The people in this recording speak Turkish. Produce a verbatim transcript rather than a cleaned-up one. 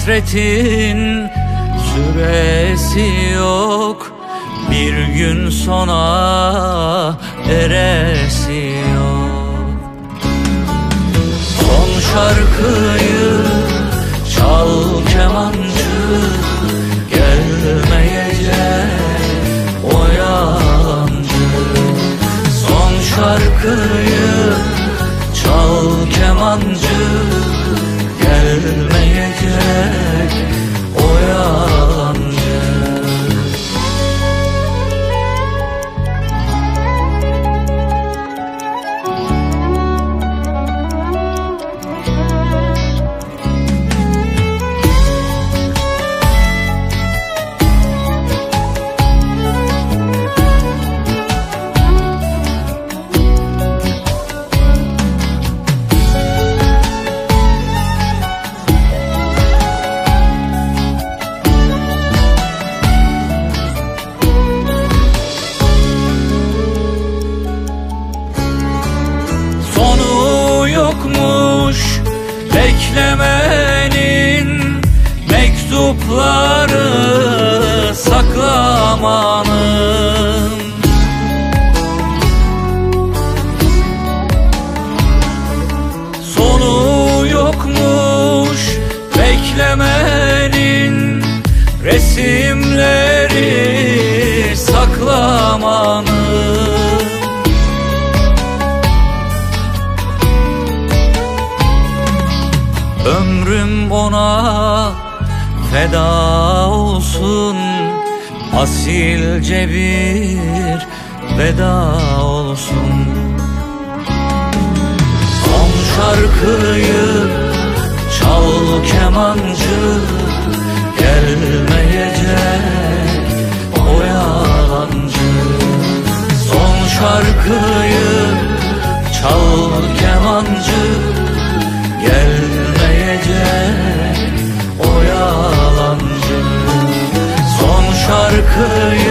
hasretin süresi yok, bir gün sona eresi yok. Son şarkıyı çal kemancı, gelmeyecek o yalancı. Son şarkıyı çal kemancı, gelmeyecek o yalancı. Yokmuş beklemenin, mektupları saklamanın. Sonu yokmuş beklemenin, resimleri saklamanın. Ömrüm ona feda olsun, asilce bir veda olsun. Son şarkıyı çal kemancı, gelmeyecek o yalancı. Son şarkıyı çal kemancı, gelmeyecek o yalancı. Son şarkıyı